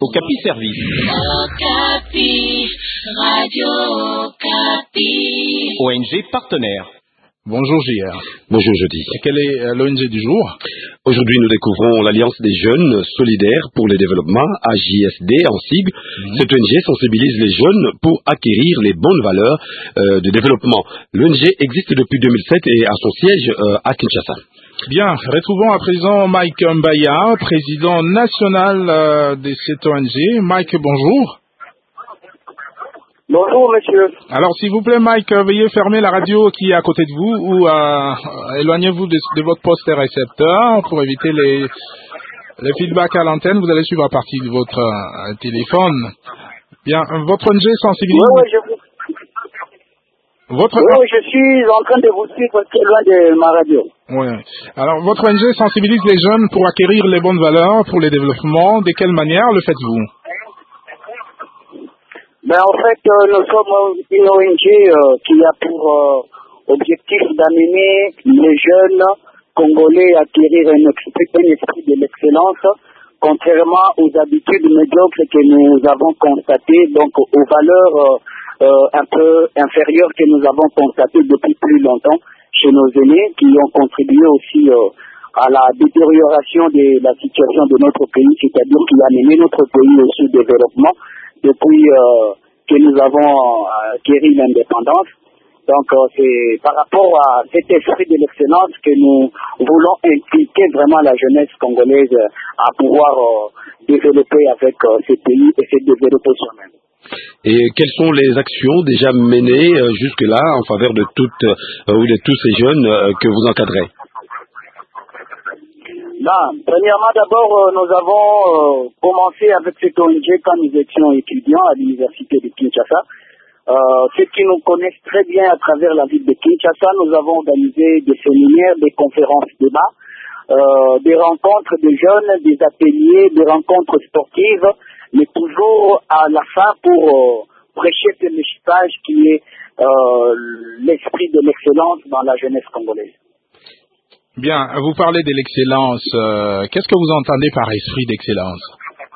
Okapi Service. Okapi, Radio Okapi. ONG partenaire. Bonjour JR. Bonjour Jody. Quelle est l'ONG du jour? Aujourd'hui, nous découvrons l'Alliance des jeunes solidaires pour le développement, AJSD en sigle. Cette ONG sensibilise les jeunes pour acquérir les bonnes valeurs de développement. L'ONG existe depuis 2007 et a son siège à Kinshasa. Bien, retrouvons à présent Mike Mbaya, président national de cette ONG. Mike, bonjour. Bonjour, monsieur. Alors, s'il vous plaît, Mike, veuillez fermer la radio qui est à côté de vous ou éloignez-vous de votre poste récepteur pour éviter les feedbacks à l'antenne. Vous allez suivre à partir de votre téléphone. Bien, votre ONG sensibilise... Oui, je suis en train de vous suivre très loin de ma radio. Oui. Alors, votre ONG sensibilise les jeunes pour acquérir les bonnes valeurs pour le développement. De quelle manière le faites-vous? En fait, nous sommes une ONG qui a pour objectif d'amener les jeunes Congolais à acquérir un esprit de l'excellence, contrairement aux habitudes médiocres que nous avons constatées, donc aux valeurs un peu inférieures que nous avons constatées depuis plus longtemps chez nos aînés, qui ont contribué aussi à la détérioration de la situation de notre pays, c'est-à-dire qui a mené notre pays au sous-développement depuis que nous avons acquis l'indépendance. Donc c'est par rapport à cet esprit de l'excellence que nous voulons impliquer vraiment la jeunesse congolaise à pouvoir développer avec ce pays et se développer soi-même. Et quelles sont les actions déjà menées jusque-là en faveur de toutes ou de tous ces jeunes que vous encadrez? Premièrement, d'abord, nous avons commencé avec cette ONG quand nous étions étudiants à l'université de Kinshasa. Ceux qui nous connaissent très bien à travers la ville de Kinshasa, nous avons organisé des séminaires, des conférences débats, des rencontres de jeunes, des ateliers, des rencontres sportives, mais toujours à la fin pour prêcher ce message qui est l'esprit de l'excellence dans la jeunesse congolaise. Bien, vous parlez de l'excellence. Qu'est-ce que vous entendez par esprit d'excellence?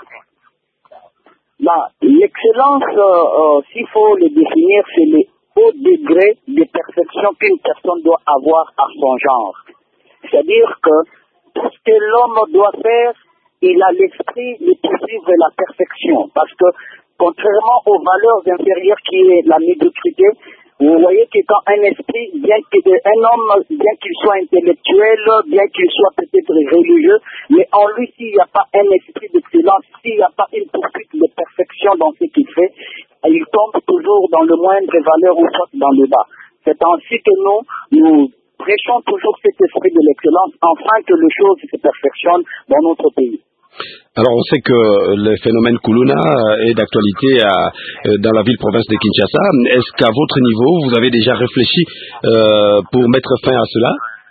L'excellence, s'il faut le définir, c'est le haut degré de perfection qu'une personne doit avoir à son genre. C'est-à-dire que tout ce que l'homme doit faire, il a l'esprit de poursuivre la perfection. Parce que, contrairement aux valeurs inférieures qui est la médiocrité, vous voyez que quand un esprit, un homme, bien qu'il soit intellectuel, bien qu'il soit peut-être religieux, mais en lui, s'il n'y a pas un esprit d'excellence, s'il n'y a pas une poursuite de perfection dans ce qu'il fait, il tombe toujours dans le moindre valeur ou soit dans le bas. C'est ainsi que nous prêchons toujours cet esprit de l'excellence, afin que les choses se perfectionnent dans notre pays. Alors on sait que le phénomène Kuluna est d'actualité dans la ville-province de Kinshasa. Est-ce qu'à votre niveau, vous avez déjà réfléchi pour mettre fin à cela?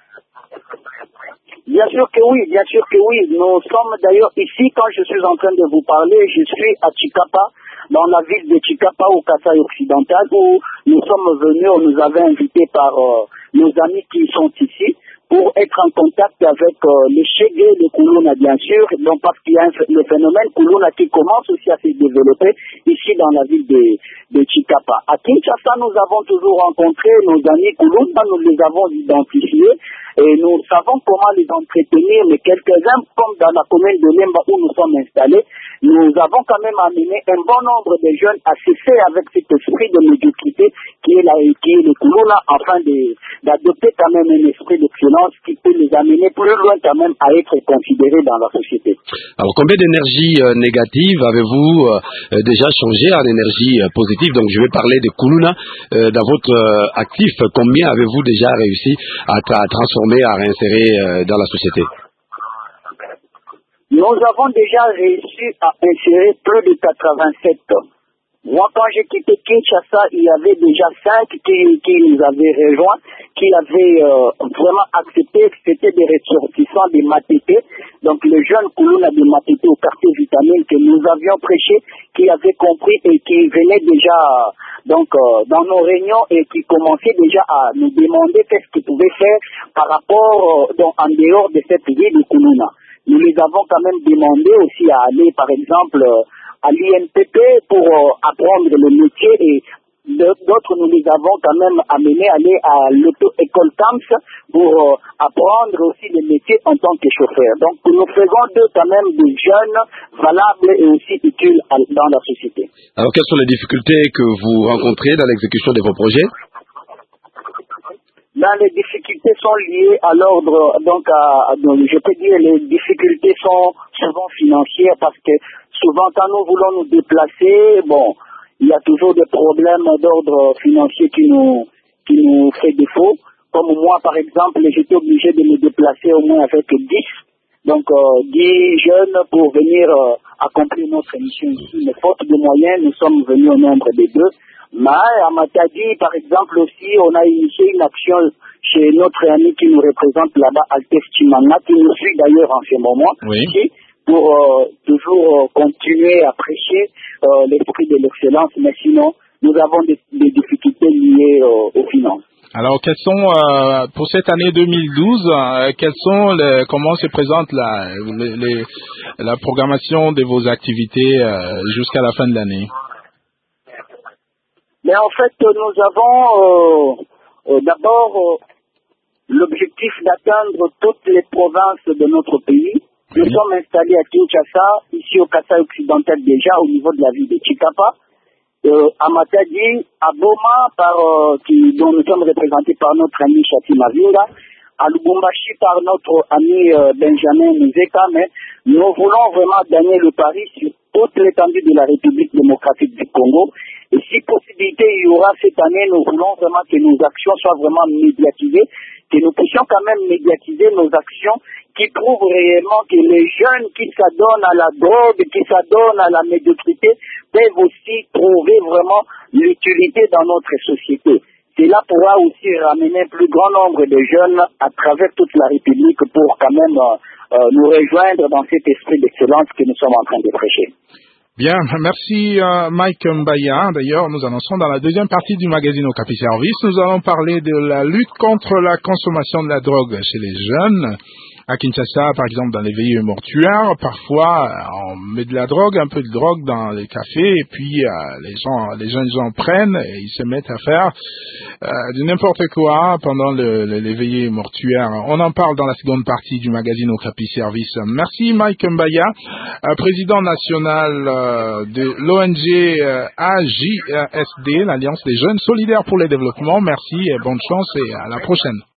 Bien sûr que oui. Nous sommes d'ailleurs ici, quand je suis en train de vous parler, je suis à Chikapa, dans la ville de Chikapa au Kasaï occidental, où nous sommes venus, on nous avait invités par nos amis qui sont ici, pour être en contact avec les Chégués de Kuluna, bien sûr, donc parce qu'il y a le phénomène Kuluna qui commence aussi à se développer ici dans la ville de Chikapa. À Kinshasa, nous avons toujours rencontré nos amis Kuluna, nous les avons identifiés et nous savons comment les entretenir, mais quelques-uns, comme dans la commune de Lemba où nous sommes installés, nous avons quand même amené un bon nombre de jeunes à cesser avec cet esprit de médiocrité qui est le Kuluna, afin d'adopter quand même un esprit d'excellence qui peut les amener plus loin quand même à être considérés dans la société. Alors combien d'énergie négative avez-vous déjà changé en énergie positive? Donc je vais parler de Kuluna. Dans votre actif, combien avez-vous déjà réussi à transformer, à réinsérer dans la société? Nous avons déjà réussi à insérer plus de 87. Moi, quand j'ai quitté Kinshasa, il y avait déjà 5 qui nous avaient rejoints, qui avaient vraiment accepté que c'était des ressortissants des Matete, donc le jeune Kuluna de Matete au quartier vitamine que nous avions prêché, qui avaient compris et qui venaient déjà dans nos réunions et qui commençaient déjà à nous demander qu'est-ce qu'ils pouvaient faire par rapport en dehors de cette ville de Kuluna. Nous les avons quand même demandé aussi à aller, par exemple, à l'INPP pour apprendre le métier et d'autres nous les avons quand même amenés à aller à l'auto-école TAMS pour apprendre aussi le métier en tant que chauffeur. Donc nous faisons d'eux quand même des jeunes valables et aussi utiles dans la société. Alors quelles sont les difficultés que vous rencontrez dans l'exécution de vos projets? Les difficultés sont liées à l'ordre, donc je peux dire les difficultés sont souvent financières parce que souvent quand nous voulons nous déplacer, il y a toujours des problèmes d'ordre financier qui nous fait défaut. Comme moi par exemple, j'étais obligé de me déplacer au moins avec 10 jeunes pour venir accomplir notre mission ici. Mais faute de moyens, nous sommes venus au nombre de 2. Mais à Matadi, par exemple aussi, on a initié une action chez notre ami qui nous représente là-bas, Altef Chimanga, qui nous suit d'ailleurs en ce moment, ici, pour toujours continuer à prêcher l'esprit de l'excellence. Mais sinon, nous avons des difficultés liées aux finances. Alors, quelles sont, pour cette année 2012, comment se présente la programmation de vos activités jusqu'à la fin de l'année? Mais en fait, nous avons d'abord l'objectif d'atteindre toutes les provinces de notre pays. Nous sommes installés à Kinshasa, ici au Kasaï occidental déjà, au niveau de la ville de Chikapa. À Matadi, à Boma, dont nous sommes représentés par notre ami Chati Mavinga, à Lubumbashi par notre ami Benjamin Muzeka, mais nous voulons vraiment gagner le pari sur toute l'étendue de la République démocratique du Congo. Et si possibilité il y aura cette année, nous voulons vraiment que nos actions soient vraiment médiatisées, que nous puissions quand même médiatiser nos actions qui prouvent réellement que les jeunes qui s'adonnent à la drogue, qui s'adonnent à la médiocrité, peuvent aussi trouver vraiment l'utilité dans notre société. Cela pourra aussi ramener un plus grand nombre de jeunes à travers toute la République pour quand même nous rejoindre dans cet esprit d'excellence que nous sommes en train de prêcher. Bien, merci Mike Mbaya. D'ailleurs, nous annonçons dans la deuxième partie du magazine Okapi Service, nous allons parler de la lutte contre la consommation de la drogue chez les jeunes. À Kinshasa, par exemple, dans les veillées mortuaires, parfois, on met de la drogue, un peu de drogue dans les cafés, et puis les jeunes gens prennent et ils se mettent à faire de n'importe quoi pendant les veillées mortuaires. On en parle dans la seconde partie du magazine Okapi Service. Merci Mike Mbaya, président national de l'ONG AJSD, l'Alliance des jeunes solidaires pour le développement. Merci et bonne chance et à la prochaine.